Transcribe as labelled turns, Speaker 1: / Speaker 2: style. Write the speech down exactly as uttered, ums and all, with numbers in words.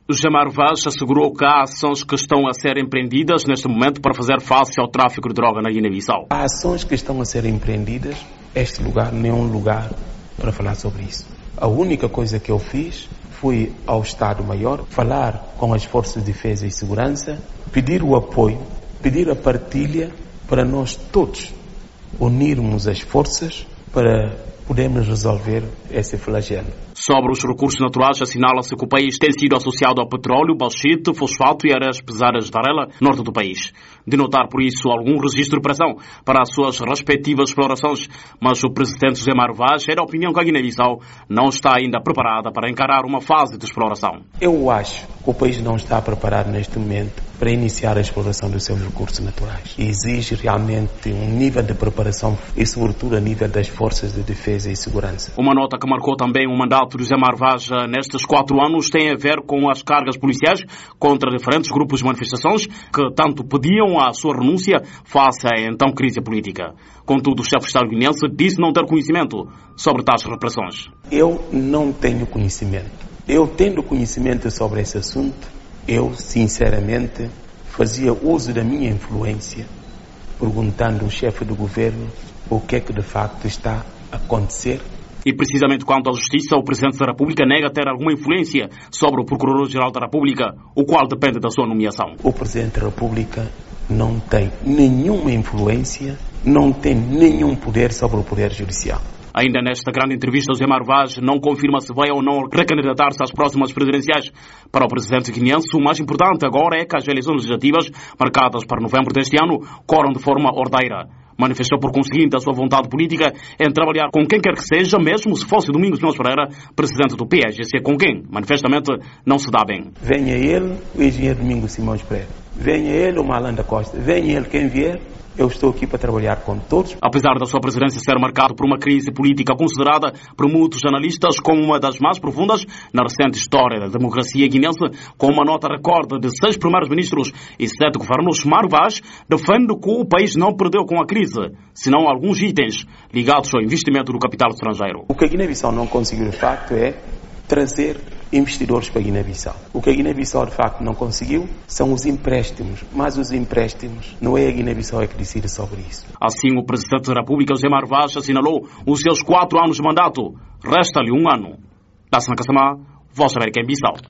Speaker 1: Jamar Vaz assegurou que há ações que estão a ser empreendidas neste momento para fazer face ao tráfico de droga na Guiné-Bissau.
Speaker 2: Há ações que estão a ser empreendidas. Este lugar não é um lugar para falar sobre isso. A única coisa que eu fiz foi ao Estado-Maior falar com as forças de defesa e segurança, pedir o apoio, pedir a partilha para nós todos unirmos as forças para podemos resolver esse flagelo.
Speaker 1: Sobre os recursos naturais, assinala-se que o país tem sido associado ao petróleo, bauxite, fosfato e areias pesadas de Varela, norte do país. De notar, por isso, algum registro de pressão para as suas respectivas explorações, mas o presidente José Mário Vaz é da opinião que a Guiné-Bissau não está ainda preparada para encarar uma fase de exploração.
Speaker 2: Eu acho que o país não está preparado neste momento para iniciar a exploração dos seus recursos naturais. E exige realmente um nível de preparação e, sobretudo, a nível das forças de defesa e segurança.
Speaker 1: Uma nota que marcou também o mandato de José Mário Vaz nestes quatro anos tem a ver com as cargas policiais contra diferentes grupos de manifestações que tanto pediam a sua renúncia face à então crise política. Contudo, o chefe de Estado guineense disse não ter conhecimento sobre tais repressões.
Speaker 2: Eu não tenho conhecimento. Eu tendo conhecimento sobre esse assunto, eu, sinceramente, fazia uso da minha influência, perguntando ao chefe do governo o que é que de facto está a acontecer.
Speaker 1: E precisamente quanto à Justiça, o Presidente da República nega ter alguma influência sobre o Procurador-Geral da República, o qual depende da sua nomeação.
Speaker 2: O Presidente da República não tem nenhuma influência, não tem nenhum poder sobre o Poder Judicial.
Speaker 1: Ainda nesta grande entrevista, José Mário Vaz não confirma se vai ou não recandidatar-se às próximas presidenciais. Para o presidente guineense, o mais importante agora é que as eleições legislativas, marcadas para novembro deste ano, corram de forma ordeira. Manifestou por conseguinte a sua vontade política em trabalhar com quem quer que seja, mesmo se fosse Domingos Simões Pereira, presidente do P S G C, com quem, manifestamente, não se dá bem.
Speaker 2: Venha ele, o engenheiro Domingos Simões Pereira. Venha ele, o Malan da Costa. Venha ele, quem vier. Eu estou aqui para trabalhar com todos.
Speaker 1: Apesar da sua presidência ser marcada por uma crise política considerada por muitos analistas como uma das mais profundas na recente história da democracia guinense, com uma nota recorde de seis primeiros ministros e sete governos, Mário Vaz defende que o país não perdeu com a crise, senão alguns itens ligados ao investimento do capital estrangeiro.
Speaker 2: O que a Guiné-Bissau não conseguiu, de facto, é trazer investidores para a Guiné-Bissau. O que a Guiné-Bissau, de facto, não conseguiu são os empréstimos. Mas os empréstimos, não é a Guiné-Bissau é que decide sobre isso.
Speaker 1: Assim, o Presidente da República, José Mário Vaz, assinalou os seus quatro anos de mandato. Resta-lhe um ano. Da Sanacassamá, Voz da América em Bissau.